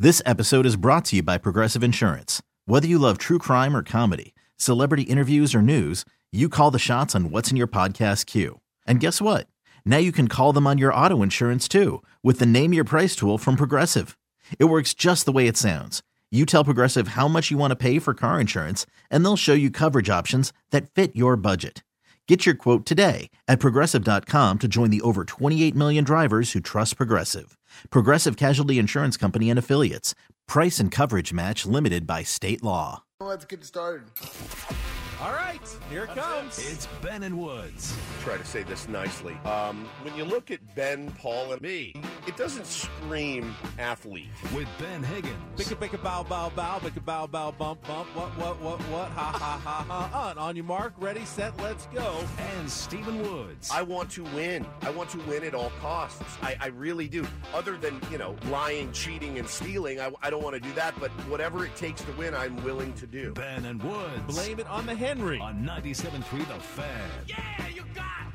This episode is brought to you by Progressive Insurance. Whether you love true crime or comedy, celebrity interviews or news, you call the shots on what's in your podcast queue. And guess what? Now you can call them on your auto insurance too with the Name Your Price tool from Progressive. It works just the way it sounds. You tell Progressive how much you want to pay for car insurance, and they'll show you coverage options that fit your budget. Get your quote today at Progressive.com to join the over 28 million drivers who trust Progressive. Progressive Casualty Insurance Company and Affiliates. Price and coverage match limited by state law. Let's get started. All right, here it comes. It's Ben and Woods. Try to say this nicely. When you look at Ben, Paul, and me, it doesn't scream athlete. With Ben Higgins. Bicka bow bow bow, bicka bow bow bump bump. What? Ha ha ha ha. And on your mark, ready, set, let's go. And Stephen Woods. I want to win. I want to win at all costs. I really do. Other than, lying, cheating, and stealing, I don't want to do that. But whatever it takes to win, I'm willing to do. Ben and Woods. Blame it on the Henry. On 97.3 The Fan. Yeah, you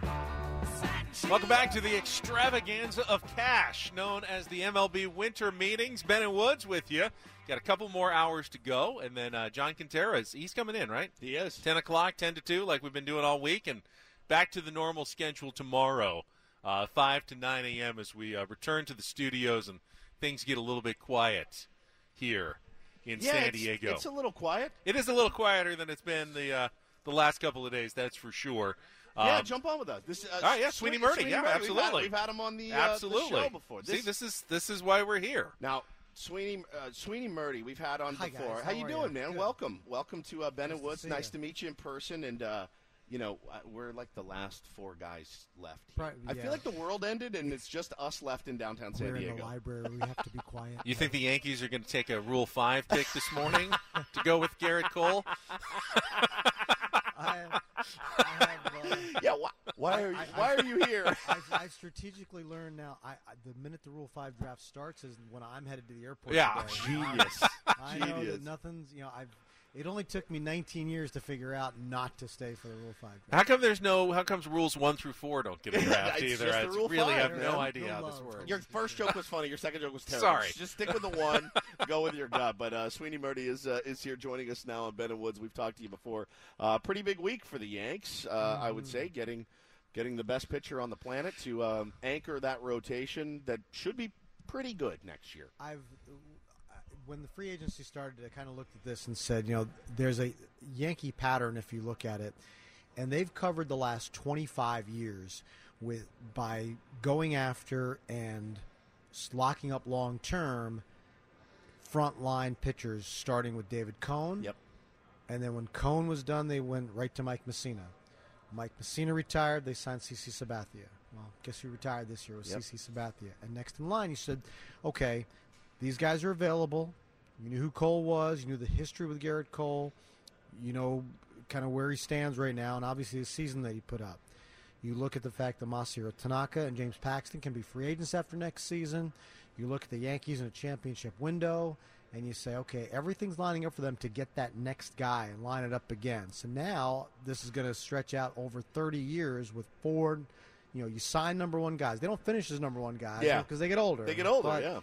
got. Welcome back to the extravaganza of cash known as the MLB Winter Meetings. Ben and Woods with you. Got a couple more hours to go, and then John Quinteras, he's coming in, right? He is. 10 o'clock, 10 to 2, like we've been doing all week, and back to the normal schedule tomorrow, 5 to 9 a.m. as we return to the studios and things get a little bit quiet here in San Diego. It's a little quiet. It is a little quieter than it's been the last couple of days, that's for sure. Jump on with us. This, all right, Sweeney Murdy, absolutely. We've had him on the absolutely. The show before. This is why we're here. Now, Sweeney Murdy, we've had on Hi before. guys, how you doing, man? Good. Welcome to Ben and Woods. Nice to meet you in person. And we're like the last four guys left here. I feel like the world ended, and it's just us left in downtown San Diego. We're in the library. We have to be quiet. You think the Yankees are going to take a Rule 5 pick this morning to go with Garrett Cole? Why are you here? I strategically learned now. The minute the Rule 5 draft starts is when I'm headed to the airport. Yeah, today. genius. I know that nothing's. It only took me 19 years to figure out not to stay for the Rule 5 draft. How comes rules 1 through 4 don't get a draft It's either? just I the Rule really 5, have man. no idea how this works. Your first joke was funny. Your second joke was terrible. Sorry. Just stick with the one. Go with your gut. But Sweeney Murdy is here joining us now on Ben and Woods. We've talked to you before. Pretty big week for the Yanks, I would say, getting the best pitcher on the planet to anchor that rotation that should be pretty good next year. When the free agency started, I kind of looked at this and said, there's a Yankee pattern if you look at it, and they've covered the last 25 years by going after and locking up long-term front-line pitchers, starting with David Cone. Yep. And then when Cone was done, they went right to Mike Messina. Mike Messina retired, they signed CC Sabathia. Well, guess who retired this year was CC Sabathia. And next in line, you said, okay, these guys are available. You knew who Cole was. You knew the history with Garrett Cole. You know kind of where he stands right now, and obviously the season that he put up. You look at the fact that Masahiro Tanaka and James Paxton can be free agents after next season. You look at the Yankees in a championship window, and you say, okay, everything's lining up for them to get that next guy and line it up again. So now this is going to stretch out over 30 years with four. You sign number one guys. They don't finish as number one guys because they get older. They get older, but,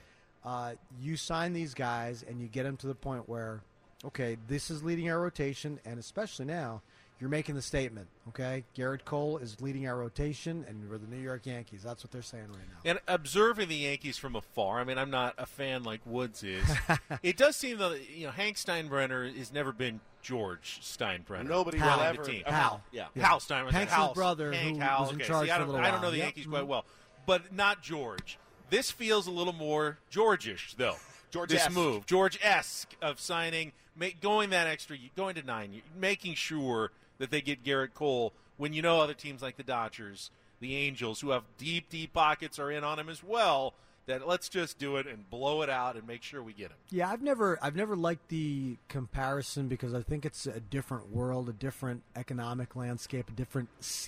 you sign these guys and you get them to the point where, okay, this is leading our rotation, and especially now, you're making the statement, okay? Garrett Cole is leading our rotation, and we're the New York Yankees. That's what they're saying right now. And observing the Yankees from afar, I mean, I'm not a fan like Woods is. It does seem that Hank Steinbrenner has never been George Steinbrenner. Nobody Hal. will ever. Team. Hal. Yeah. Hal Steinbrenner. Hank's brother, who was in charge for a little I don't know while. the Yep. Yankees quite well, but not George. This feels a little more George-ish, though. George-esque. This move, George-esque of signing, going that extra, going to 9, making sure that they get Garrett Cole when other teams like the Dodgers, the Angels, who have deep, deep pockets, are in on him as well. That let's just do it and blow it out and make sure we get him. Yeah, I've never liked the comparison because I think it's a different world, a different economic landscape, a different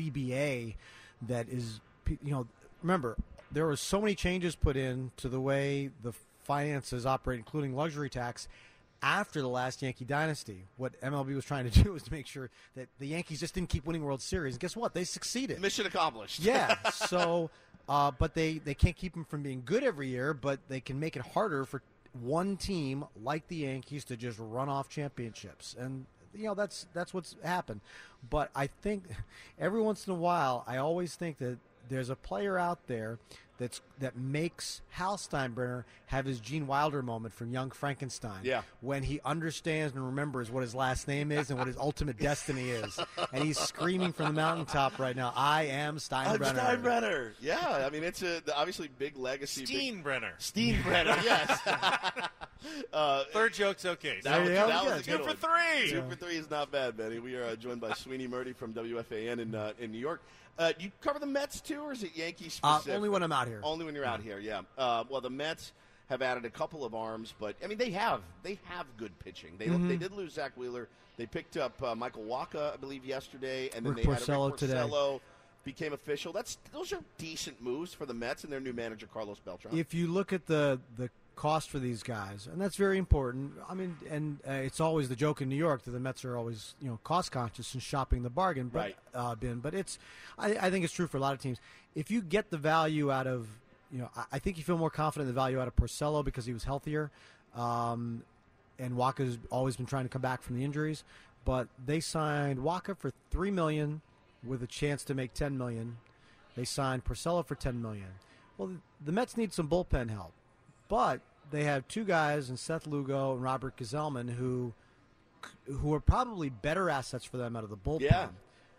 CBA that is, remember, there were so many changes put in to the way the finances operate, including luxury tax, after the last Yankee dynasty. What MLB was trying to do was to make sure that the Yankees just didn't keep winning World Series. And guess what? They succeeded. Mission accomplished. Yeah. So, but they can't keep them from being good every year, but they can make it harder for one team like the Yankees to just run off championships, and that's what's happened. But I think every once in a while, I always think that there's a player out there that makes Hal Steinbrenner have his Gene Wilder moment from Young Frankenstein. Yeah. When he understands and remembers what his last name is and what his ultimate destiny is. And he's screaming from the mountaintop right now, I am Steinbrenner. I'm Steinbrenner. Yeah, I mean, it's obviously big legacy. Steinbrenner. Steinbrenner, yes. Third joke's okay. That was a Two good for one. three. 2 for 3 is not bad, Benny. We are joined by Sweeney Murdy from WFAN in New York. Do you cover the Mets too, or is it Yankees specific? Only when I'm out here. Only when you're out here, yeah. Well, the Mets have added a couple of arms, but I mean they have good pitching. They did lose Zach Wheeler. They picked up Michael Wacha, I believe, yesterday, and then Rick they had Porcello Rick today. Porcello became official. Those are decent moves for the Mets and their new manager Carlos Beltran. If you look at the cost for these guys, and that's very important. I mean, and it's always the joke in New York that the Mets are always cost conscious and shopping the bargain. But, right. But it's I think it's true for a lot of teams. If you get the value out of I think you feel more confident in the value out of Porcello because he was healthier, and Wacha's always been trying to come back from the injuries. But they signed Wacha for $3 million with a chance to make $10 million. They signed Porcello for $10 million. Well, the Mets need some bullpen help. But they have two guys in Seth Lugo and Robert Gsellman who are probably better assets for them out of the bullpen. Yeah.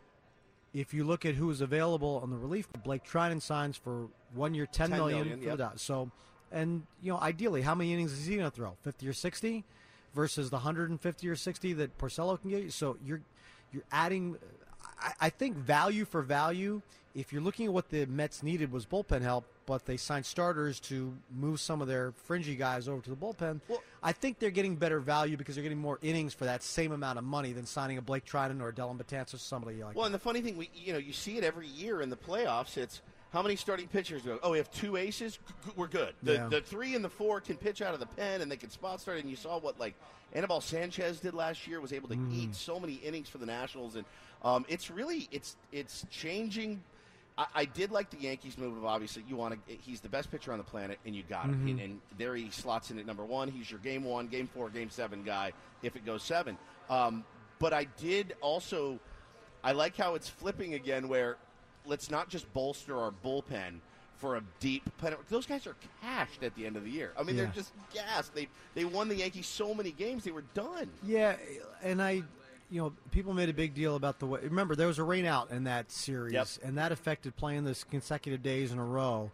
If you look at who is available on the relief, Blake Trinan signs for 1 year, $10 million for the Dodgers. So, and ideally, how many innings is he going to throw? 50 or 60 versus the 150 or 60 that Porcello can get you. So you're adding. I think value for value. If you're looking at what the Mets needed was bullpen help, but they signed starters to move some of their fringy guys over to the bullpen. Well, I think they're getting better value because they're getting more innings for that same amount of money than signing a Blake Trinan or a Dellin Betances or somebody like that. Well, and the funny thing, you see it every year in the playoffs. It's how many starting pitchers go, we have two aces, we're good. The 3 and the 4 can pitch out of the pen, and they can spot start. And you saw what, Anibal Sanchez did last year, was able to eat so many innings for the Nationals. And it's really, it's changing. I did like the Yankees move of obviously he's the best pitcher on the planet, and you got him. And there he slots in at number 1. He's your game 1, game 4, game 7 guy if it goes 7. But I did also, I like how it's flipping again where let's not just bolster our bullpen for a deep pennant. Those guys are cashed at the end of the year. I mean, they're just gassed. They won the Yankees so many games, they were done. Yeah, and people made a big deal about the way. Remember, there was a rain out in that series, and that affected playing this consecutive days in a row.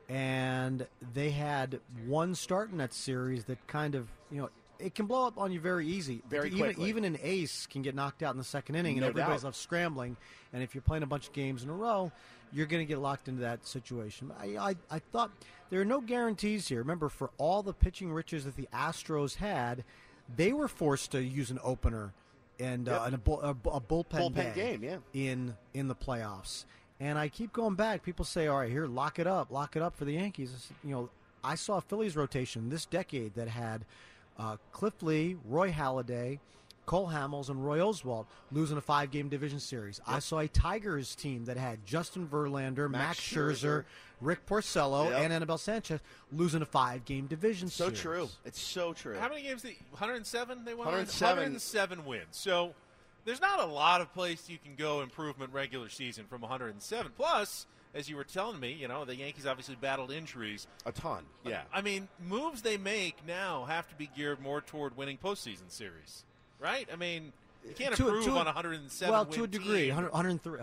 And they had one start in that series that kind of, it can blow up on you very easy. Very quickly. Even an ace can get knocked out in the second inning, and No everybody's doubt. left scrambling. And if you're playing a bunch of games in a row, you're going to get locked into that situation. I thought there are no guarantees here. Remember, for all the pitching riches that the Astros had, they were forced to use an opener and a bullpen game, in the playoffs. And I keep going back. People say, all right, here, lock it up for the Yankees. I saw a Phillies rotation this decade that had Cliff Lee, Roy Halladay, Cole Hamels, and Roy Oswalt losing a 5-game division series. I saw a Tigers team that had Justin Verlander, Max Scherzer, Rick Porcello, and Anibal Sanchez losing a 5-game division series. So true. It's so true. How many games? 107 they won? 107 wins. So there's not a lot of place you can go improvement regular season from 107. Plus, as you were telling me, the Yankees obviously battled injuries. A ton, yeah. I mean, moves they make now have to be geared more toward winning postseason series, right? I mean, you can't improve on 107 well, win to a degree, team. 103.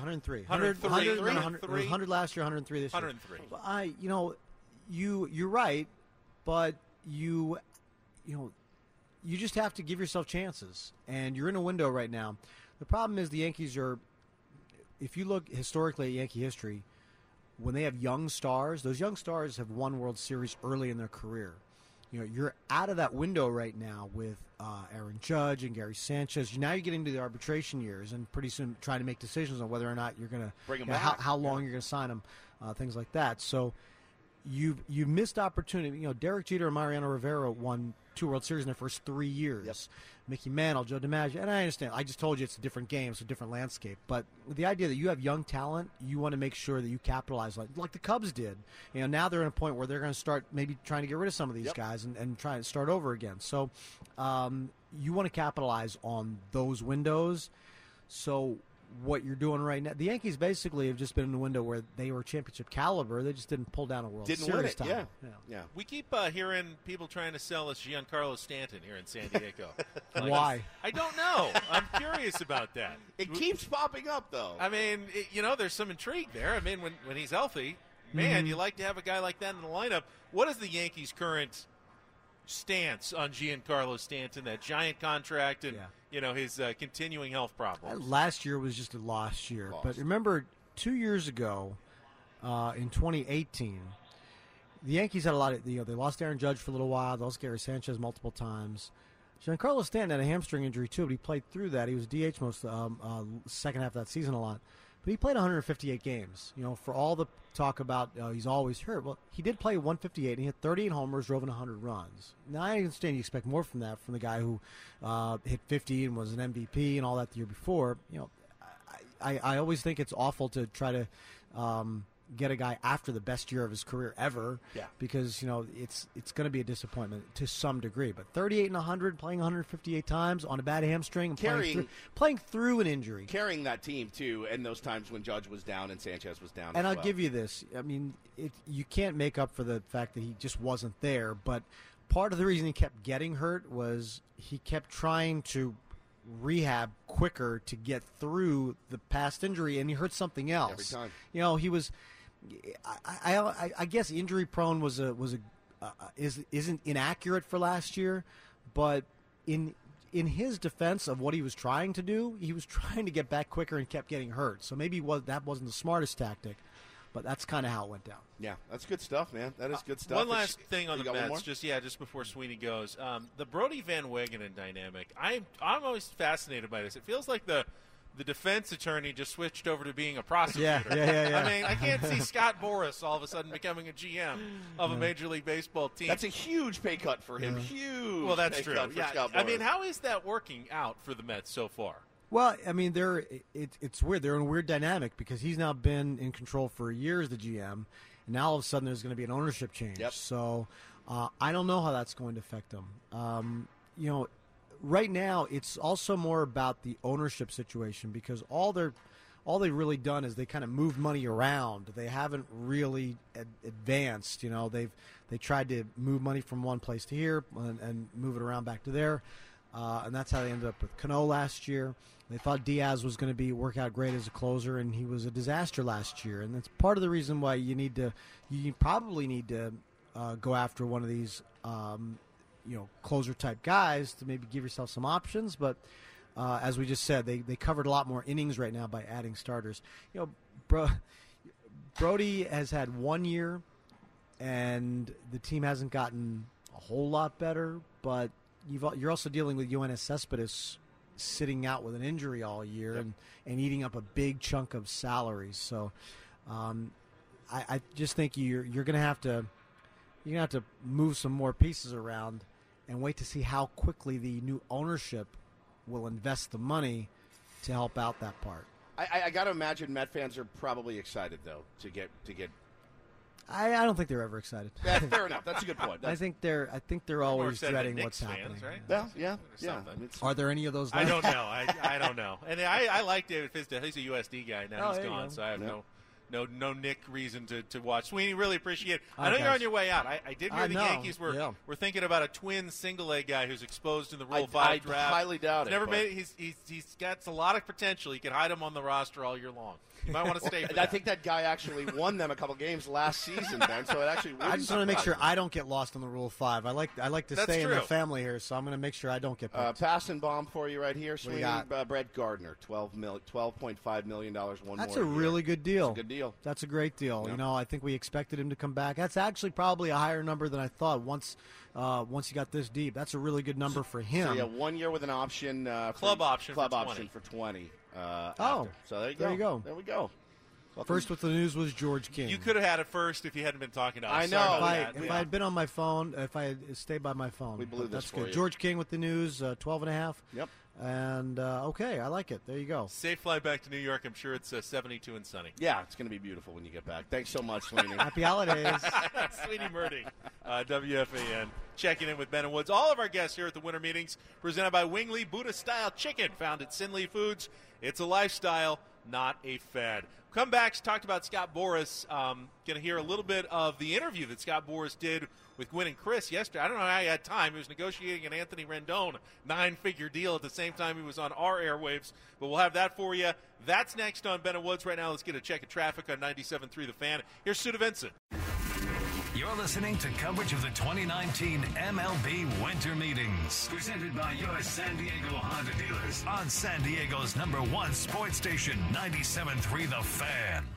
100 last year, 103 this year. 103. But you're right, but you just have to give yourself chances, and you're in a window right now. The problem is the Yankees are, if you look historically at Yankee history, when they have young stars, those young stars have won World Series early in their career. You're out of that window right now with Aaron Judge and Gary Sanchez. Now you're getting into the arbitration years, and pretty soon trying to make decisions on whether or not you're going to bring them back. How long you're going to sign them, things like that. So you missed opportunity. Derek Jeter and Mariano Rivera won 2 World Series in their first 3 years. Yep. Mickey Mantle, Joe DiMaggio, and I understand. I just told you it's a different game, it's a different landscape. But the idea that you have young talent, you want to make sure that you capitalize like the Cubs did. Now they're in a point where they're going to start maybe trying to get rid of some of these guys and try and start over again. So you want to capitalize on those windows. So what you're doing right now, the Yankees basically have just been in a window where they were championship caliber. They just didn't pull down a World Series title. Yeah. We keep hearing people trying to sell us Giancarlo Stanton here in San Diego. Why? I don't know. I'm curious about that. It keeps popping up, though. I mean, there's some intrigue there. I mean, when he's healthy, man, you like to have a guy like that in the lineup. What is the Yankees' current stance on Giancarlo Stanton, that giant contract, and his continuing health problems? Last year was just a lost year. But remember, 2 years ago, in 2018, the Yankees had a lot of, they lost Aaron Judge for a little while. They lost Gary Sanchez multiple times. Giancarlo Stanton had a hamstring injury, too, but he played through that. He was DH most of the second half of that season a lot. But he played 158 games. For all the talk about he's always hurt, well, he did play 158, and he had 38 homers, drove in 100 runs. Now, I understand you expect more from that from the guy who hit 50 and was an MVP and all that the year before. I always think it's awful to try to get a guy after the best year of his career ever, because it's going to be a disappointment to some degree. But 38 and 100, playing 158 times on a bad hamstring, playing through an injury, carrying that team too, and those times when Judge was down and Sanchez was down. And I'll give you this: I mean, you can't make up for the fact that he just wasn't there. But part of the reason he kept getting hurt was he kept trying to rehab quicker to get through the past injury, and he hurt something else every time. He was. I guess injury prone isn't inaccurate for last year, but in his defense of what he was trying to do, he was trying to get back quicker and kept getting hurt. So maybe that wasn't the smartest tactic, but that's kind of how it went down. Yeah, that's good stuff, man. That is good stuff. One last thing on the Mets, just before Sweeney goes, the Brody Van Wagenen dynamic. I'm always fascinated by this. It feels like the defense attorney just switched over to being a prosecutor. Yeah. I mean, I can't see Scott Boras all of a sudden becoming a GM of a Major League Baseball team. That's a huge pay cut for him. Huge. Well, that's true. Cut for Scott Boras. I mean, how is that working out for the Mets so far? Well, I mean, it's weird. They're in a weird dynamic because he's now been in control for a year as the GM, and now all of a sudden there's going to be an ownership change. Yep. So I don't know how that's going to affect them. Right now, it's also more about the ownership situation because all they've really done is they kind of moved money around. They haven't really advanced. They tried to move money from one place to here and move it around back to there, and that's how they ended up with Cano last year. They thought Diaz was going to work out great as a closer, and he was a disaster last year. And that's part of the reason why you probably need to go after one of these. Closer type guys to maybe give yourself some options, but as we just said, they covered a lot more innings right now by adding starters. Brody has had 1 year, and the team hasn't gotten a whole lot better. But you're also dealing with Yoenis Cespedes sitting out with an injury all year and eating up a big chunk of salaries. So I just think you're going to have to move some more pieces around and wait to see how quickly the new ownership will invest the money to help out that part. I got to imagine Met fans are probably excited though to get. I don't think they're ever excited. Yeah, fair enough. That's a good point. I think they're always dreading what's happening. Right? Well, yeah. Are there any of those I left? don't know. I don't know. And I like David Fizdale. He's a USD guy now. He's gone, so I have no Nick reason to watch. Sweeney, really appreciate it. I know you're on your way out. I did hear the Yankees were thinking about a twin single-A guy who's exposed in the Rule 5 draft. I highly doubt it. He's got a lot of potential. He can hide him on the roster all year long. You might want to stay for that. I think that guy actually won them a couple games last season, Ben, so it actually I just want to make sure I don't get lost on the Rule 5. I like to stay in the family here, so I'm going to make sure I don't get picked. Pass and bomb for you right here. Sweeney, Brett Gardner, $12.5 million, one That's more a really good deal. That's a good deal. That's a great deal. Yep. I think we expected him to come back. That's actually probably a higher number than I thought once he got this deep. That's a really good number for him. So, 1 year with an option. Club option for 20. option for 20. So there you go. There we go. First with the news was George King. You could have had it first if you hadn't been talking to us. I know. Sorry about that. If I had been on my phone, if I had stayed by my phone. We blew But this that's for good. you. George King with the news, 12 and a half. Yep. And, okay, I like it. There you go. Safe flight back to New York. I'm sure it's 72 and sunny. Yeah, it's going to be beautiful when you get back. Thanks so much, Sweeney. Happy holidays. Sweeney Murdy, WFAN, checking in with Ben and Woods. All of our guests here at the winter meetings, presented by Wingley Buddha-style chicken, found at Sinley Foods. It's a lifestyle, not a fad. Come back, talked about Scott Boras. Going to hear a little bit of the interview that Scott Boras did with Gwynn and Chris yesterday. I don't know how he had time. He was negotiating an Anthony Rendon 9-figure deal at the same time he was on our airwaves. But we'll have that for you. That's next on Ben and Woods. Right now, let's get a check of traffic on 97.3 The Fan. Here's Sue Vincent. You're listening to coverage of the 2019 MLB Winter Meetings. Presented by your San Diego Honda dealers. On San Diego's #1 sports station, 97.3 The Fan.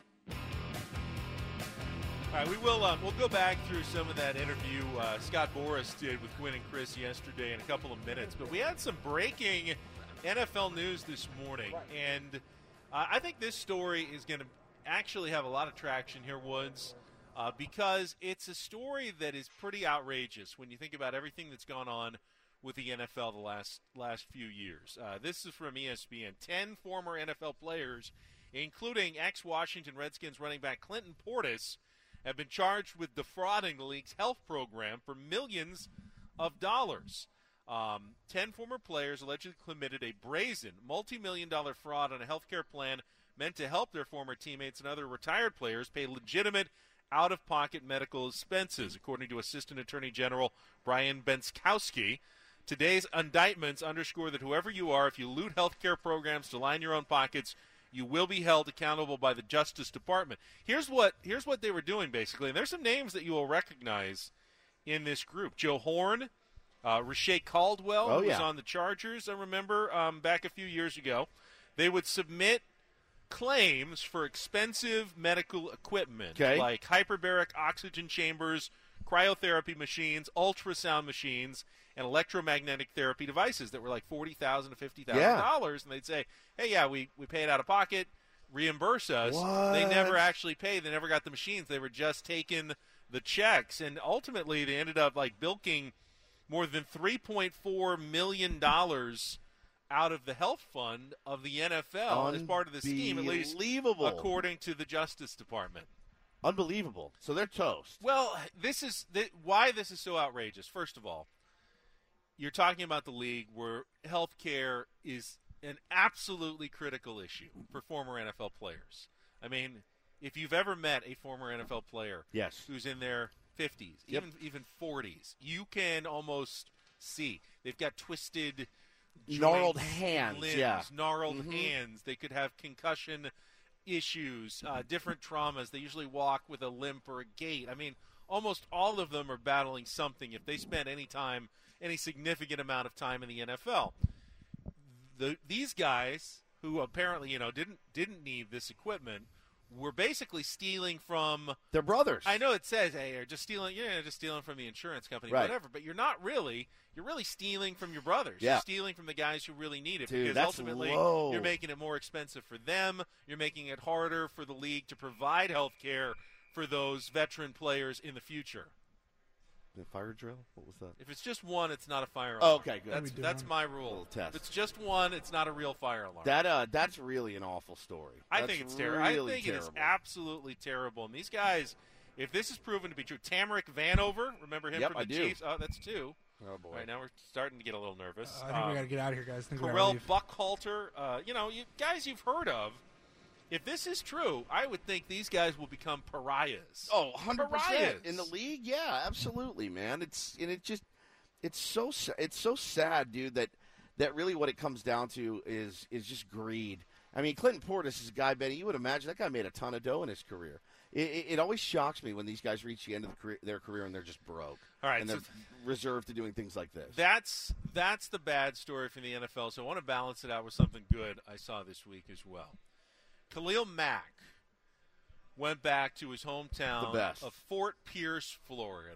All right, we'll go back through some of that interview Scott Boras did with Gwynn and Chris yesterday in a couple of minutes. But we had some breaking NFL news this morning, and I think this story is going to actually have a lot of traction here, Woods, because it's a story that is pretty outrageous when you think about everything that's gone on with the NFL the last few years. This is from ESPN. 10 former NFL players, including ex-Washington Redskins running back Clinton Portis, have been charged with defrauding the league's health program for millions of dollars. 10 former players allegedly committed a brazen multi-million-dollar fraud on a health care plan meant to help their former teammates and other retired players pay legitimate out-of-pocket medical expenses, according to Assistant Attorney General Brian Benskowski. Today's indictments underscore that whoever you are, if you loot health care programs to line your own pockets, you will be held accountable by the Justice Department. Here's what they were doing, basically. And there's some names that you will recognize in this group. Joe Horn, Rashay Caldwell, who was on the Chargers, I remember, back a few years ago. They would submit claims for expensive medical equipment, like hyperbaric oxygen chambers, cryotherapy machines, ultrasound machines, and electromagnetic therapy devices that were like $40,000 to $50,000, and they'd say, "Hey, yeah, we pay it out of pocket, reimburse us." What? They never actually paid. They never got the machines. They were just taking the checks, and ultimately they ended up like bilking more than $3.4 million out of the health fund of the NFL as part of the scheme, at least according to the Justice Department. Unbelievable. So they're toast. Well, why this is so outrageous. First of all, you're talking about the league where health care is an absolutely critical issue for former NFL players. I mean, if you've ever met a former NFL player who's in their 50s, even 40s, you can almost see. They've got twisted joints, gnarled hands, limbs, gnarled hands. They could have concussion issues, different traumas. They usually walk with a limp or a gait. I mean, almost all of them are battling something if they spend any significant amount of time in the NFL. These guys, who apparently didn't need this equipment, were basically stealing from their brothers. I know it says, "Hey, you're just stealing from the insurance company, whatever." But you're not really. You're really stealing from your brothers. Yeah. You're stealing from the guys who really need it, Dude, because that's ultimately low. you're making it more expensive for them. You're making it harder for the league to provide health care for those veteran players in the future. The fire drill? What was that? If it's just one, it's not a fire alarm. Oh, okay, good. That's my rule. Test. If it's just one, it's not a real fire alarm. That's really an awful story. I think it's terrible. Really I think terrible. it is absolutely terrible. And these guys, if this is proven to be true, Tamarick Vanover, remember him from the Chiefs? Oh, that's two. Oh, boy. All right, now we're starting to get a little nervous. I think we got to get out of here, guys. Correll Buckhalter, guys you've heard of. If this is true, I would think these guys will become pariahs. Oh, 100% Pariahs. in the league. Yeah, absolutely, man. It's so sad, dude. That really what it comes down to is just greed. I mean, Clinton Portis is a guy, Benny. You would imagine that guy made a ton of dough in his career. It always shocks me when these guys reach the end of their career and they're just broke. All right, and they're reserved to doing things like this. That's the bad story from the NFL. So I want to balance it out with something good I saw this week as well. Khalil Mack went back to his hometown of Fort Pierce, Florida.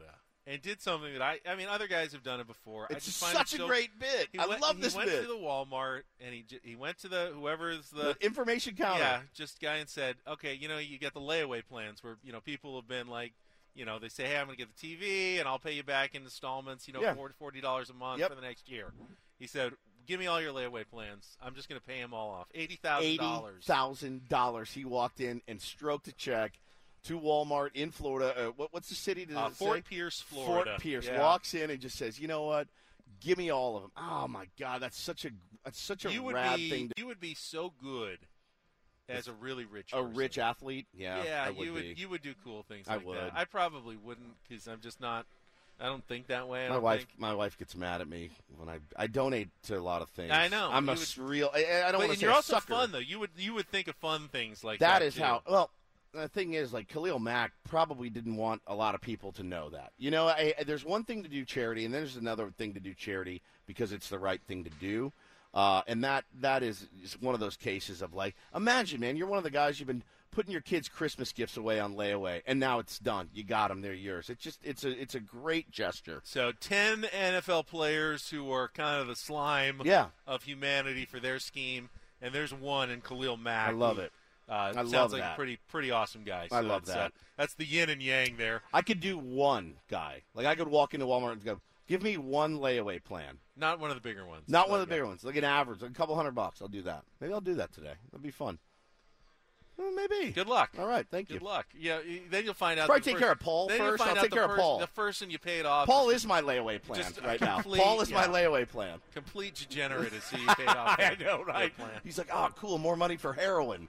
and did something that I mean, other guys have done it before. I It's just find such it a so, great bit. I love this bit. He went to the Walmart, and he went to whoever's the information counter. Yeah, just guy and said, okay, you get the layaway plans where, people have been like, they say, hey, I'm going to get the TV, and I'll pay you back in installments, $40 a month for the next year. He said, give me all your layaway plans. I'm just going to pay them all off. $80,000. $80,000. He walked in and stroked a check to Walmart in Florida. What's the city? Fort Pierce, Florida. Fort Pierce. Yeah. Walks in and just says, you know what? Give me all of them. Oh, my God. That's such a rad thing. You would be so good as a really rich person. A rich athlete? Yeah, you would do cool things like I would. that. I probably wouldn't because I'm just not – I don't think that way. My wife gets mad at me when I donate to a lot of things. I know. I'm real – I don't want to say you're also sucker. fun, though. You would think of fun things like that. That is too. how – well – the thing is, like, Khalil Mack probably didn't want a lot of people to know that. There's one thing to do charity, and there's another thing to do charity because it's the right thing to do. And that is one of those cases of, like, imagine, man, you're one of the guys you've been putting your kids' Christmas gifts away on layaway, and now it's done. You got them. They're yours. It's a great gesture. So 10 NFL players who are kind of the slime of humanity for their scheme, and there's one in Khalil Mack. I love it. Sounds like a pretty awesome guy. So I love that. That's the yin and yang there. I could do one guy. Like, I could walk into Walmart and go, give me one layaway plan. Not one of the bigger ones. Not one of the bigger ones. Like an average, like a couple $100. I'll do that. Maybe I'll do that today. That'd be fun. Well, maybe. Good luck. All right, thank you. Good luck. Yeah, then you'll find out. Probably take care of Paul first. I'll take care of Paul. The person you paid off. Paul is my layaway plan right now. Paul is my layaway plan. Complete degenerate is who you paid off. I know, right? Plan. He's like, oh, cool, more money for heroin.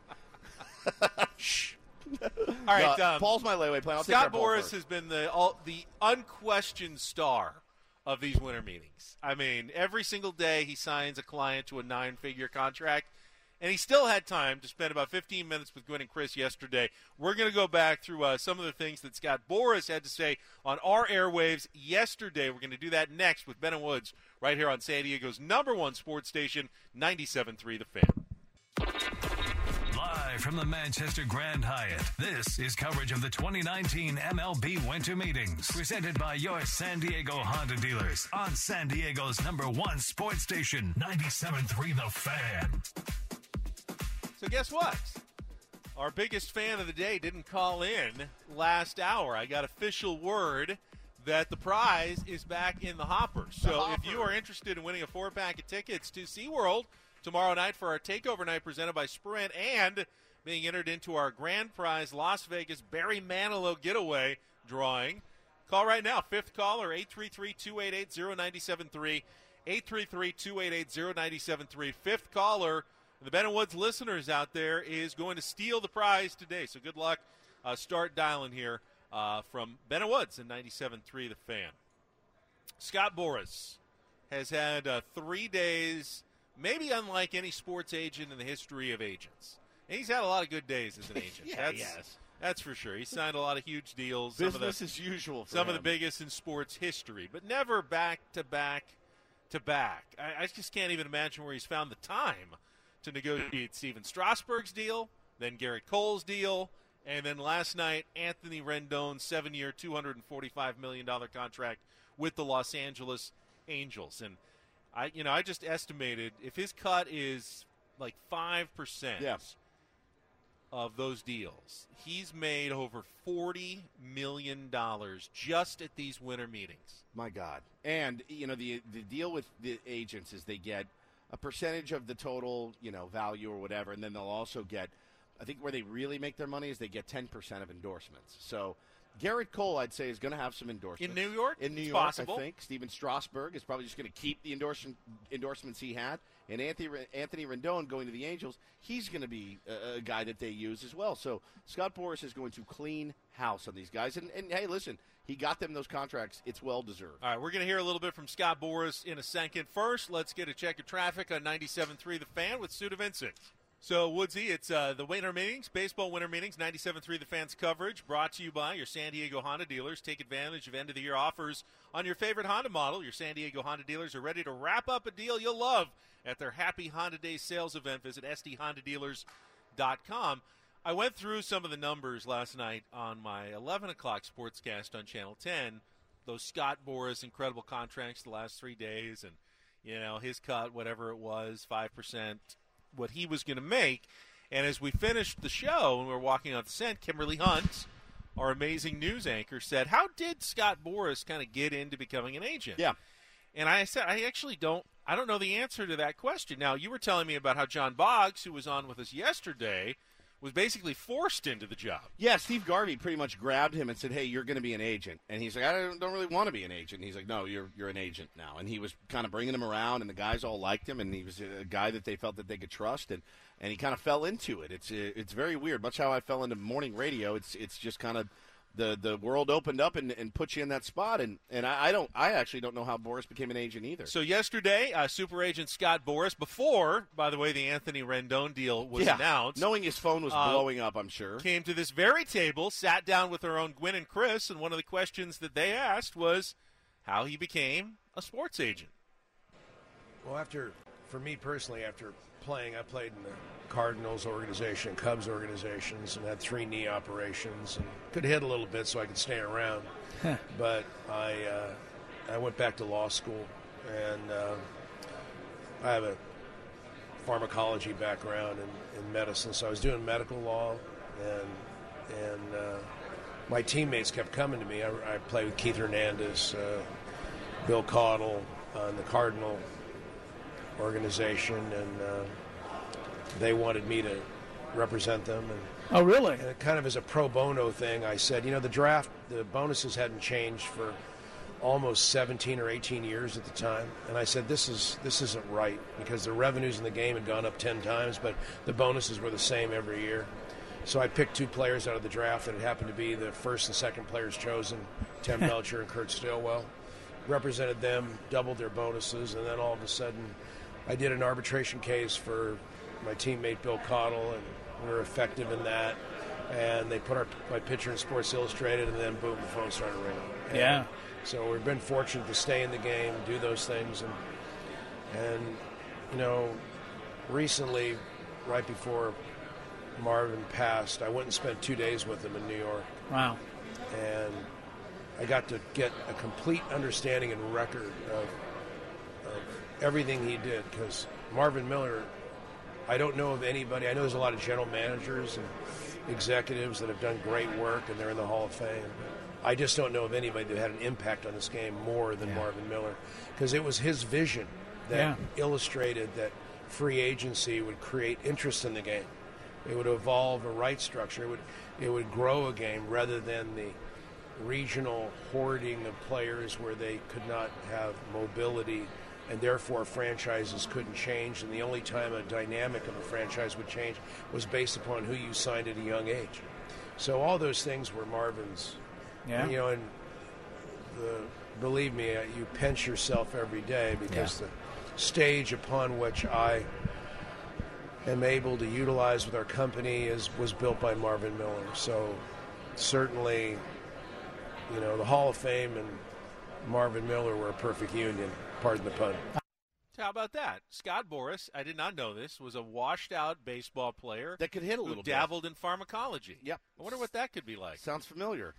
Shh. All right, Paul's my layaway plan. I'll Scott Boras has been the unquestioned star of these winter meetings. I mean, every single day he signs a client to a 9-figure contract, and he still had time to spend about 15 minutes with Gwen and Chris yesterday. We're going to go back through some of the things that Scott Boras had to say on our airwaves yesterday. We're going to do that next with Ben and Woods right here on San Diego's #1 sports station, 97.3 The Fan. Live from the Manchester Grand Hyatt, this is coverage of the 2019 MLB Winter Meetings, presented by your San Diego Honda dealers on San Diego's #1 sports station, 97.3 The Fan. So guess what? Our biggest fan of the day didn't call in last hour. I got official word that the prize is back in the hopper. So if you are interested in winning a 4-pack of tickets to SeaWorld tomorrow night for our takeover night presented by Sprint and being entered into our grand prize Las Vegas Barry Manilow getaway drawing, call right now. Fifth caller, 833-288-0973, 833-288-0973. Fifth caller, the Ben and Woods listeners out there, is going to steal the prize today. So good luck. Start dialing here from Ben and Woods in 97.3 The Fan. Scott Boras has had 3 days, maybe unlike any sports agent in the history of agents. And he's had a lot of good days as an agent. That's for sure. He signed a lot of huge deals. Business as usual for some him. of the biggest in sports history, but never back-to-back. I just can't even imagine where he's found the time to negotiate Steven Strasburg's deal, then Garrett Cole's deal, and then last night, Anthony Rendon's 7-year, $245 million contract with the Los Angeles Angels. And I just estimated if his cut is like 5% of those deals, he's made over $40 million just at these winter meetings. My God. And, the deal with the agents is they get a percentage of the total, value or whatever, and then they'll also get, I think where they really make their money is they get 10% of endorsements. So Garrett Cole, I'd say, is going to have some endorsements. In New York? In New York, possible. I think. Steven Strasburg is probably just going to keep the endorsements he had. And Anthony Rendon going to the Angels, he's going to be a guy that they use as well. So Scott Boras is going to clean house on these guys. And hey, listen, he got them those contracts. It's well-deserved. All right, we're going to hear a little bit from Scott Boras in a second. First, let's get a check of traffic on 97.3 The Fan with Suda Vincent. So, Woodsy, it's the winter meetings, baseball winter meetings, 97.3 The Fan's coverage, brought to you by your San Diego Honda dealers. Take advantage of end-of-the-year offers on your favorite Honda model. Your San Diego Honda dealers are ready to wrap up a deal you'll love at their Happy Honda Day sales event. Visit sdhondadealers.com. I went through some of the numbers last night on my 11 o'clock sportscast on Channel 10, those Scott Boras incredible contracts the last 3 days, and his cut, whatever it was, 5%, what he was going to make. And as we finished the show and we were walking on the set, Kimberly Hunt, our amazing news anchor, said, "How did Scott Boras kind of get into becoming an agent?" Yeah. And I said, I don't know the answer to that question. Now, you were telling me about how John Boggs, who was on with us yesterday, was basically forced into the job. Yeah, Steve Garvey pretty much grabbed him and said, "Hey, you're going to be an agent." And he's like, "I don't really want to be an agent." And he's like, "No, you're an agent now." And he was kind of bringing him around, and the guys all liked him, and he was a guy that they felt that they could trust, and he kind of fell into it. It's very weird. Much how I fell into morning radio, it's just kind of the world opened up and put you in that spot, and I actually don't know how Boras became an agent either. So yesterday, super agent Scott Boras, before, by the way, the Anthony Rendon deal was announced, knowing his phone was blowing up, I'm sure, came to this very table, sat down with our own Gwynn and Chris, and one of the questions that they asked was how he became a sports agent. Well, for me personally, after playing, I played in the Cardinals organization, Cubs organizations, and had 3 knee operations, and could hit a little bit so I could stay around. But I went back to law school, and I have a pharmacology background in medicine, so I was doing medical law, and my teammates kept coming to me. I played with Keith Hernandez, Bill Caudle in the Cardinal organization, and they wanted me to represent them. And, oh, really? And it kind of as a pro bono thing, I said, the draft, the bonuses hadn't changed for almost 17 or 18 years at the time. And I said, this isn't right, because the revenues in the game had gone up 10 times, but the bonuses were the same every year. So I picked 2 players out of the draft, and it happened to be the first and second players chosen, Tim Belcher and Kurt Stillwell. Represented them, doubled their bonuses, and then all of a sudden I did an arbitration case for my teammate Bill Caudle, and we were effective in that. And they put my picture in Sports Illustrated, and then boom, the phone started ringing. And yeah. So we've been fortunate to stay in the game, do those things, and recently, right before Marvin passed, I went and spent 2 days with him in New York. Wow. And I got to get a complete understanding and record of everything he did, because Marvin Miller, I don't know of anybody. I know there's a lot of general managers and executives that have done great work, and they're in the Hall of Fame. I just don't know of anybody that had an impact on this game more than Marvin Miller, because it was his vision that illustrated that free agency would create interest in the game. It would evolve a rights structure. It would grow a game rather than the regional hoarding of players where they could not have mobility, and therefore franchises couldn't change. And the only time a dynamic of a franchise would change was based upon who you signed at a young age. So all those things were Marvin's. Yeah. And believe me, you pinch yourself every day, because the stage upon which I am able to utilize with our company was built by Marvin Miller. So certainly, the Hall of Fame and Marvin Miller were a perfect union, pardon the pun. How about that? Scott Boras, I did not know this, was a washed-out baseball player that could hit a who little dabbled in pharmacology. Yep. I wonder what that could be like. Sounds familiar.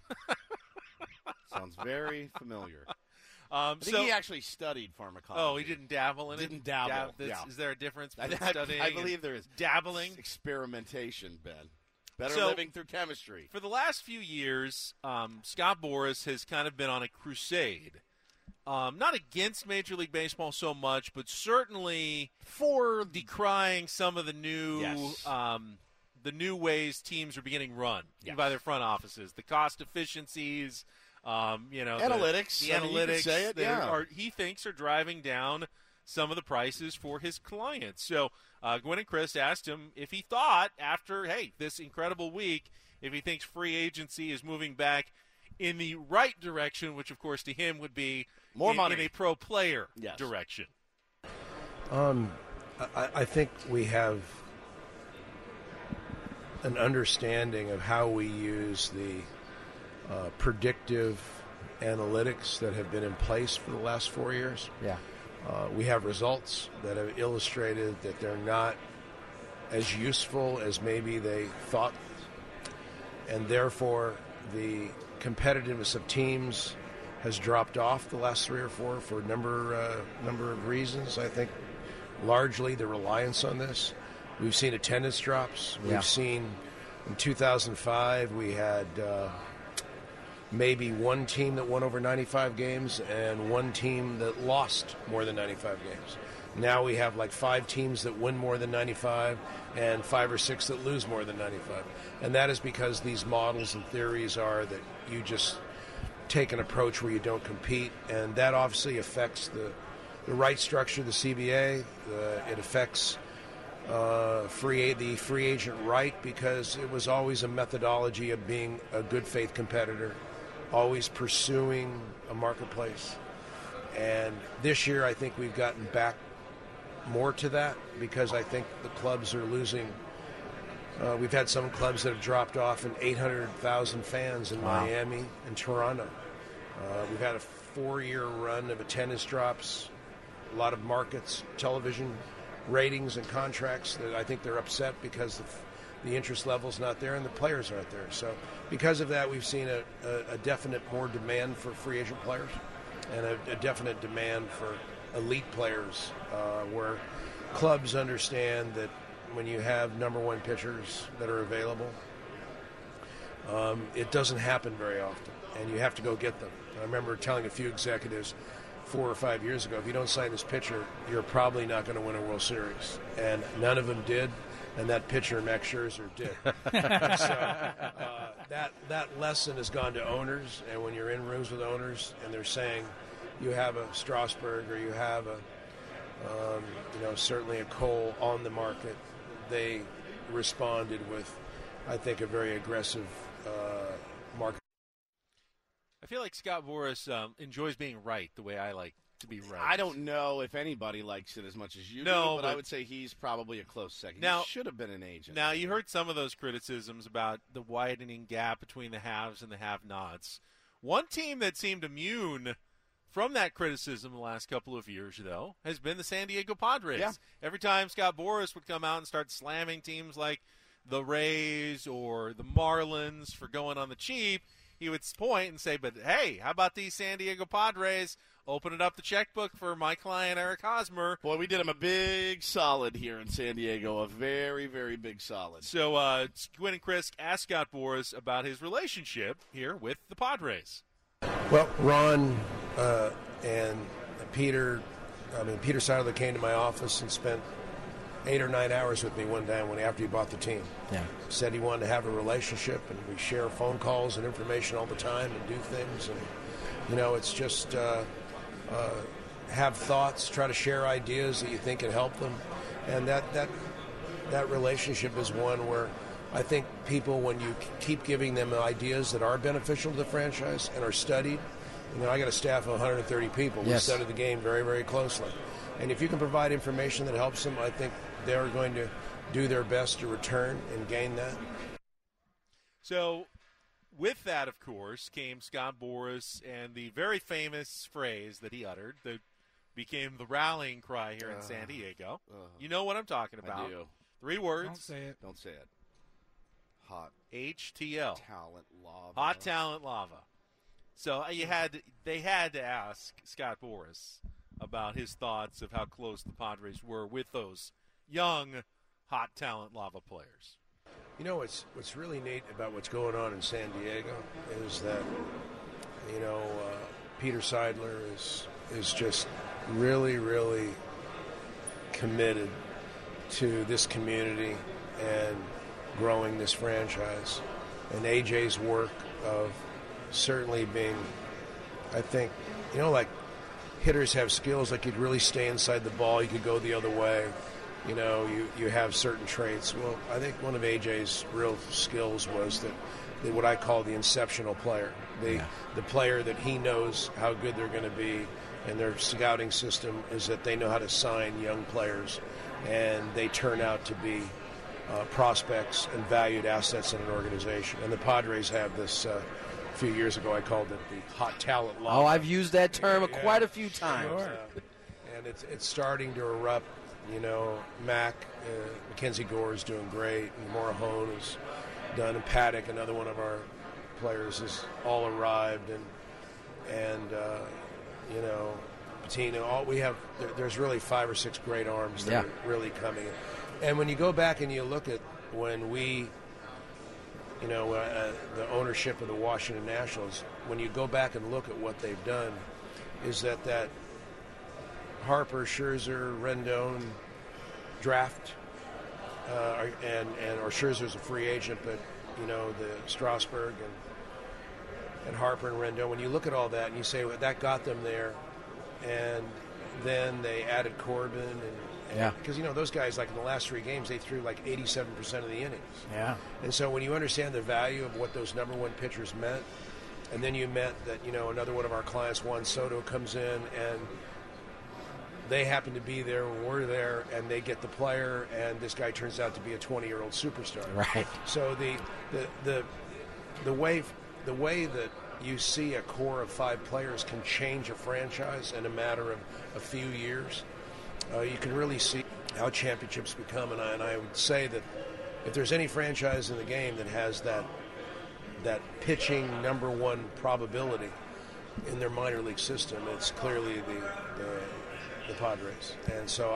Sounds very familiar. I think he actually studied pharmacology. Oh, he didn't dabble in it? Didn't dabble. Is there a difference between studying I believe there is. Dabbling? It's experimentation, Ben. Better So, living through chemistry. For the last few years, Scott Boras has kind of been on a crusade. Not against Major League Baseball so much, but certainly for decrying some of the new ways teams are beginning run by their front offices, the cost efficiencies, analytics, the analytics say it, that he thinks are driving down some of the prices for his clients. So Gwynn and Chris asked him if he thought, after this incredible week, if he thinks free agency is moving back in the right direction, which of course to him would be more money in a pro player direction. I think we have an understanding of how we use the predictive analytics that have been in place for the last 4 years. Yeah. We have results that have illustrated that they're not as useful as maybe they thought, and therefore the competitiveness of teams has dropped off the last 3 or 4 for a number of reasons. I think largely the reliance on this. We've seen attendance drops. Yeah. We've seen in 2005 we had maybe one team that won over 95 games and one team that lost more than 95 games. Now we have like 5 teams that win more than 95 and 5 or 6 that lose more than 95. And that is because these models and theories are that you just take an approach where you don't compete, and that obviously affects the right structure of the CBA. It affects the free agent right, because it was always a methodology of being a good faith competitor, always pursuing a marketplace. And this year I think we've gotten back more to that, because I think the clubs are losing. We've had some clubs that have dropped off in 800,000 fans in Miami and Toronto. We've had a 4-year run of attendance drops, a lot of markets, television ratings and contracts that I think they're upset because the interest level's not there and the players aren't there. So because of that, we've seen a definite more demand for free agent players and a definite demand for elite players, where clubs understand that when you have number one pitchers that are available, it doesn't happen very often, and you have to go get them. I remember telling a few executives 4 or 5 years ago, if you don't sign this pitcher, you're probably not going to win a World Series. And none of them did, and that pitcher, Max Scherzer, did. So that lesson has gone to owners, and when you're in rooms with owners and they're saying you have a Strasburg or you have a certainly a Cole on the market, they responded with, I think, a very aggressive market. I feel like Scott Boras enjoys being right the way I like to be right. I don't know if anybody likes it as much as you do, but I would say he's probably a close second. Now, he should have been an agent. Now, you heard some of those criticisms about the widening gap between the haves and the have-nots. One team that seemed immune from that criticism the last couple of years, though, has been the San Diego Padres. Yeah. Every time Scott Boras would come out and start slamming teams like the Rays or the Marlins for going on the cheap, he would point and say, but hey, how about these San Diego Padres opening up the checkbook for my client Eric Hosmer? Boy, we did him a big solid here in San Diego, a very, very big solid. So Gwynn and Chris asked Scott Boras about his relationship here with the Padres. Well, Ron and Peter Seidler came to my office and spent 8 or 9 hours with me one time after he bought the team. Yeah. Said he wanted to have a relationship, and we share phone calls and information all the time and do things. And, it's just have thoughts, try to share ideas that you think can help them. And that relationship is one where I think people, when you keep giving them ideas that are beneficial to the franchise and are studied, I got a staff of 130 people. We study the game very, very closely. And if you can provide information that helps them, I think they're going to do their best to return and gain that. So with that, of course, came Scott Boras and the very famous phrase that he uttered that became the rallying cry here in San Diego. You know what I'm talking about. I do. 3 words. Don't say it. Don't say it. Hot HTL. talent lava. Hot talent lava. So they had to ask Scott Boras about his thoughts of how close the Padres were with those young, hot talent lava players. What's really neat about what's going on in San Diego is that, Peter Seidler is just really, really committed to this community and growing this franchise. And AJ's work of certainly being, I think, like hitters have skills, like you'd really stay inside the ball, you could go the other way. You have certain traits. Well, I think one of AJ's real skills was that what I call the inceptional player. The player that he knows how good they're going to be, and their scouting system is that they know how to sign young players, and they turn out to be prospects and valued assets in an organization. And the Padres have this. A few years ago, I called it the hot talent lava. Oh, I've used that term quite a few times. And it's starting to erupt. Mackenzie Gore is doing great, and Morahone is done, and Paddock, another one of our players, has all arrived. And and Patino. There's really 5 or 6 great arms that are really coming. And when you go back and you look at when we, the ownership of the Washington Nationals, when you go back and look at what they've done, is that Harper, Scherzer, Rendon draft, or Scherzer's a free agent, but the Strasburg and Harper and Rendon. When you look at all that and you say, well, that got them there, and then they added Corbin because those guys, like in the last 3 games, they threw like 87% of the innings. Yeah. And so when you understand the value of what those number 1 pitchers meant, and then you meant that another one of our clients, Juan Soto, comes in and they happen to be there when we're there, and they get the player, and this guy turns out to be a 20-year-old superstar. Right. So the way that you see a core of 5 players can change a franchise in a matter of a few years, you can really see how championships become. And I would say that if there's any franchise in the game that has that pitching number 1 probability in their minor league system, it's clearly the Padres. And so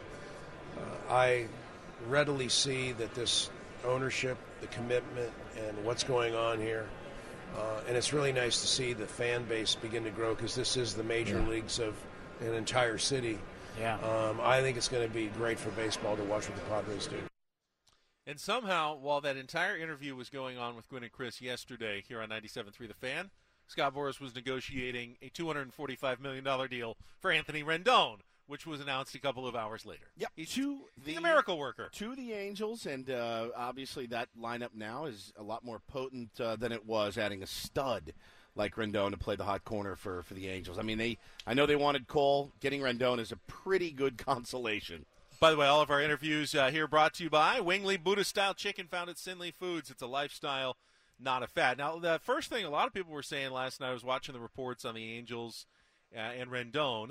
I readily see that this ownership, the commitment, and what's going on here, and it's really nice to see the fan base begin to grow, because this is the major leagues of an entire city. Yeah. I think it's going to be great for baseball to watch what the Padres do. And somehow, while that entire interview was going on with Gwynn and Chris yesterday here on 97.3 The Fan, Scott Boras was negotiating a $245 million deal for Anthony Rendon, which was announced a couple of hours later. Yep. He's a miracle worker. To the Angels, and obviously that lineup now is a lot more potent than it was, adding a stud like Rendon to play the hot corner for the Angels. I mean, I know they wanted Cole. Getting Rendon is a pretty good consolation. By the way, all of our interviews here brought to you by Wingley Buddha-style chicken found at Sinley Foods. It's a lifestyle, not a fad. Now, the first thing a lot of people were saying last night, I was watching the reports on the Angels and Rendon,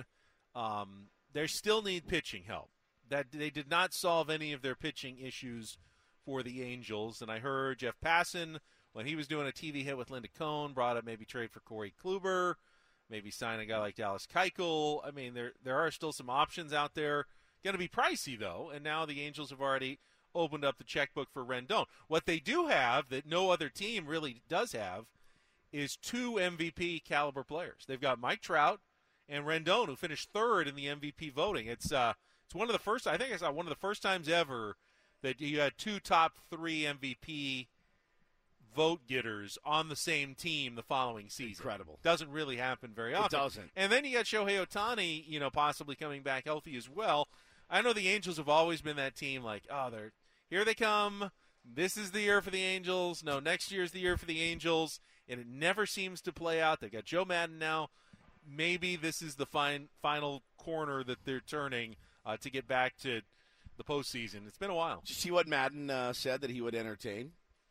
they still need pitching help. That they did not solve any of their pitching issues for the Angels. And I heard Jeff Passan, when he was doing a TV hit with Linda Cohn, brought up maybe trade for Corey Kluber, maybe sign a guy like Dallas Keuchel. I mean, there are still some options out there. Going to be pricey, though, and now the Angels have already opened up the checkbook for Rendon. What they do have that no other team really does have is 2 MVP caliber players. They've got Mike Trout and Rendon, who finished 3rd in the MVP voting. It's one of the first, I think it's one of the first times ever that you had 2 top 3 MVP vote getters on the same team the following season. Incredible. Doesn't really happen very often. It doesn't. And then you got Shohei Ohtani, possibly coming back healthy as well. I know the Angels have always been that team like, here they come. This is the year for the Angels. No, next year's the year for the Angels. And it never seems to play out. They got Joe Madden now. Maybe this is the final corner that they're turning to get back to the postseason. It's been a while. Did you see what Madden said that he would entertain?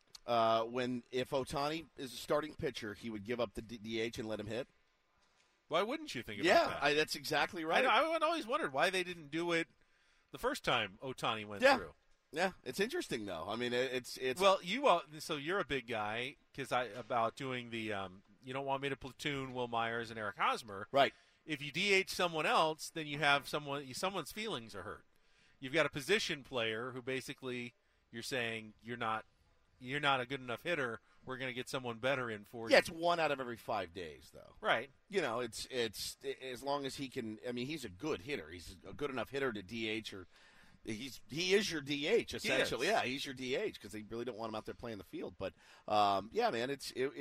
If Ohtani is a starting pitcher, he would give up the DH and let him hit. Why wouldn't you think about that? Yeah, that's exactly right. I always wondered why they didn't do it the first time Ohtani went through. Yeah, it's interesting though. I mean, it's well, so you're a big guy about doing the you don't want me to platoon Will Myers and Eric Hosmer, right? If you DH someone else, then you have someone's feelings are hurt. You've got a position player who basically you're saying you're not a good enough hitter. We're going to get someone better in for you. Yeah, it's 1 out of every 5 days, though. Right. It's as long as he can. I mean, he's a good hitter. He's a good enough hitter to DH, or he is your DH essentially. Yeah, he's your DH because they really don't want him out there playing the field. But yeah, man,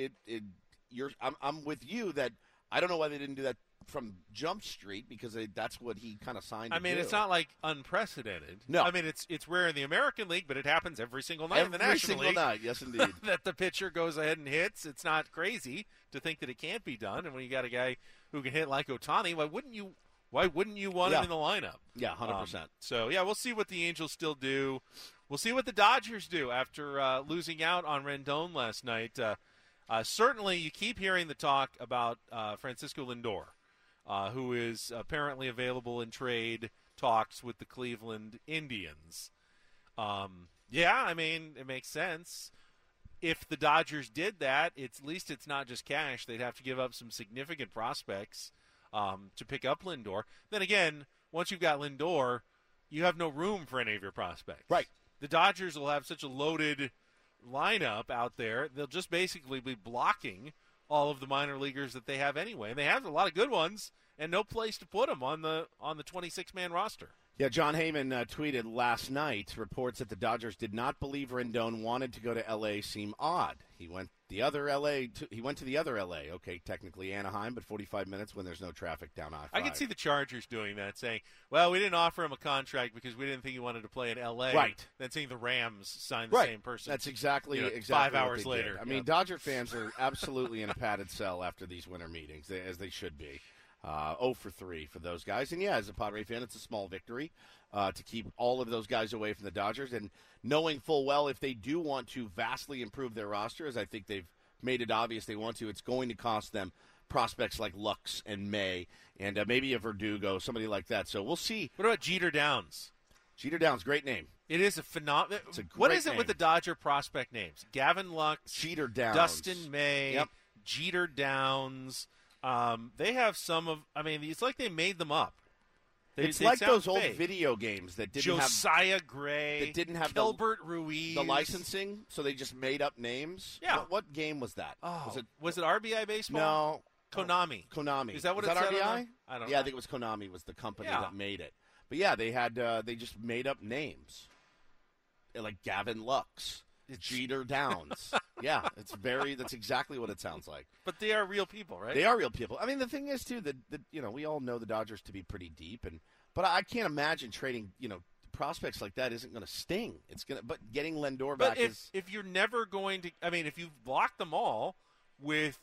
I'm with you that I don't know why they didn't do that from Jump Street, because that's what he kind of signed. I mean, it's not like unprecedented. No, I mean it's rare in the American League, but it happens every single night in the National League. Every single night, yes, indeed. That the pitcher goes ahead and hits. It's not crazy to think that it can't be done. And when you got a guy who can hit like Ohtani, why wouldn't you want him in the lineup? Yeah, 100%. So yeah, we'll see what the Angels still do. We'll see what the Dodgers do after losing out on Rendon last night. Certainly, you keep hearing the talk about Francisco Lindor. Who is apparently available in trade talks with the Cleveland Indians. Yeah, I mean, it makes sense. if the Dodgers did that, at least it's not just cash. They'd have to give up some significant prospects to pick up Lindor. Then again, once you've got Lindor, you have no room for any of your prospects. Right. The Dodgers will have such a loaded lineup out there, they'll just basically be blocking all of the minor leaguers that they have anyway. And they have a lot of good ones and no place to put them on the 26-man roster. Yeah, John Heyman tweeted last night, reports that the Dodgers did not believe Rendon wanted to go to L.A. seem odd. He went to the other L.A., okay, technically Anaheim, but 45 minutes when there's no traffic down I-5. I can see the Chargers doing that, saying, well, we didn't offer him a contract because we didn't think he wanted to play in L.A. Right. Then seeing the Rams sign the same person. That's exactly 5 hours what they later. did. I mean, Dodger fans are absolutely in a padded cell after these winter meetings, as they should be. 0 for 3 for those guys. And, yeah, as a Padre fan, it's a small victory to keep all of those guys away from the Dodgers. And knowing full well if they do want to vastly improve their roster, as I think they've made it obvious they want to, it's going to cost them prospects like Lux and May and maybe a Verdugo, somebody like that. So we'll see. What about Jeter Downs? Jeter Downs, great name. It is a phenomenal. What is it with the Dodger prospect names? Gavin Lux, Jeter Downs, Dustin May, yep. Jeter Downs. They have some of. I mean, it's like they made them up. It's like those old video games that didn't Josiah Gray, that didn't have Gilbert Ruiz, the licensing, so they just made up names. Yeah. What game was that? Oh, was it RBI Baseball? No. Konami. Konami. Is that what was it that said? RBI? I don't know. Yeah, I think it was Konami was the company that made it. But yeah, they had they just made up names. Like Gavin Lux, Jeter Downs. Yeah, that's exactly what it sounds like. But they are real people, right? They are real people. I mean, the thing is too that we all know the Dodgers to be pretty deep, but I can't imagine trading prospects like that isn't going to sting. But getting Lindor back is. If you're never going to, I mean, if you've blocked them all with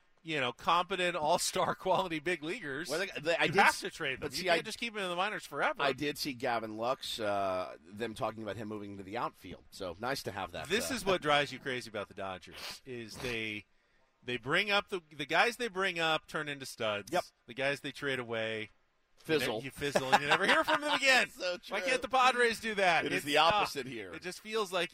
competent all-star quality big leaguers, you have to trade them. You can't just keep them in the minors forever. I did see Gavin Lux, them talking about him moving to the outfield. So nice to have that. This is what drives you crazy about the Dodgers, is they bring up the guys they bring up turn into studs. Yep. The guys they trade away fizzle. You fizzle and you never hear from them again. So true. Why can't the Padres do that? It is the opposite here. It just feels like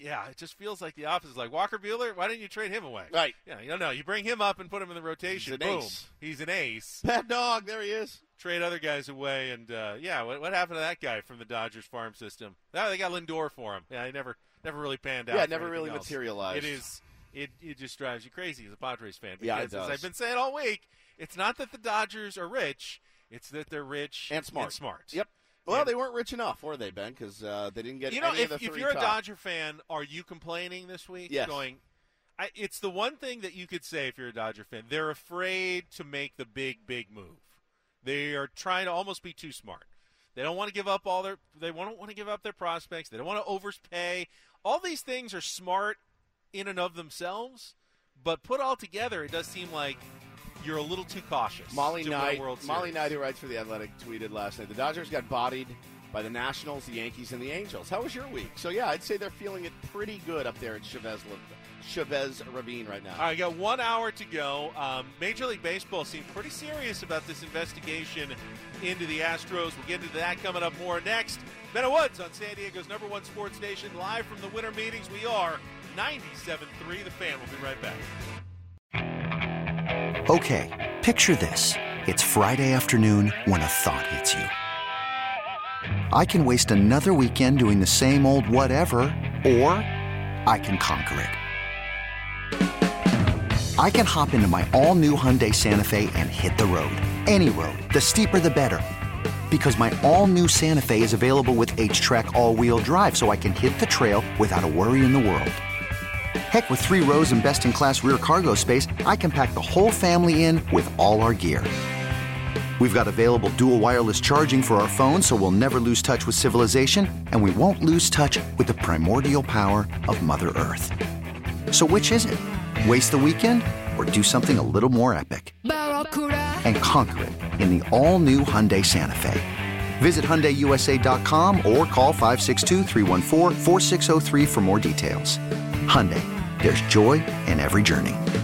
the opposite. Like Walker Buehler, why didn't you trade him away? Right. Yeah, no, you bring him up and put him in the rotation. He's an ace. He's an ace. Bad dog, there he is. Trade other guys away, and what happened to that guy from the Dodgers farm system? Oh, they got Lindor for him. Yeah, he never really panned out. Yeah, never really else. materialized. It just drives you crazy as a Padres fan. Because, yeah, it does. As I've been saying all week, it's not that the Dodgers are rich. It's that they're rich and smart. Yep. Well, they weren't rich enough, were they, Ben? Because they didn't get any of the three if you're top. a Dodger fan, are you complaining this week? Yes. It's the one thing that you could say if you're a Dodger fan. They're afraid to make the big move. They are trying to almost be too smart. They don't want to give up They don't want to give up their prospects. They don't want to overpay. All these things are smart in and of themselves, but put all together, it does seem like you're a little too cautious. Molly Knight, who writes for The Athletic, tweeted last night, the Dodgers got bodied by the Nationals, the Yankees, and the Angels. How was your week? So, yeah, I'd say they're feeling it pretty good up there at Chavez Ravine right now. All right, got 1 hour to go. Major League Baseball seemed pretty serious about this investigation into the Astros. We'll get into that coming up more next. Ben Woods on San Diego's #1 sports station, live from the winter meetings. We are 97.3 The Fan. We'll be right back. Okay, picture this. It's Friday afternoon when a thought hits you. I can waste another weekend doing the same old whatever, or I can conquer it. I can hop into my all-new Hyundai Santa Fe and hit the road. Any road. The steeper, the better. Because my all-new Santa Fe is available with H-Track all-wheel drive, so I can hit the trail without a worry in the world. Heck, with 3 rows and best-in-class rear cargo space, I can pack the whole family in with all our gear. We've got available dual wireless charging for our phones, so we'll never lose touch with civilization, and we won't lose touch with the primordial power of Mother Earth. So which is it? Waste the weekend or do something a little more epic? And conquer it in the all-new Hyundai Santa Fe. Visit HyundaiUSA.com or call 562-314-4603 for more details. Hyundai, there's joy in every journey.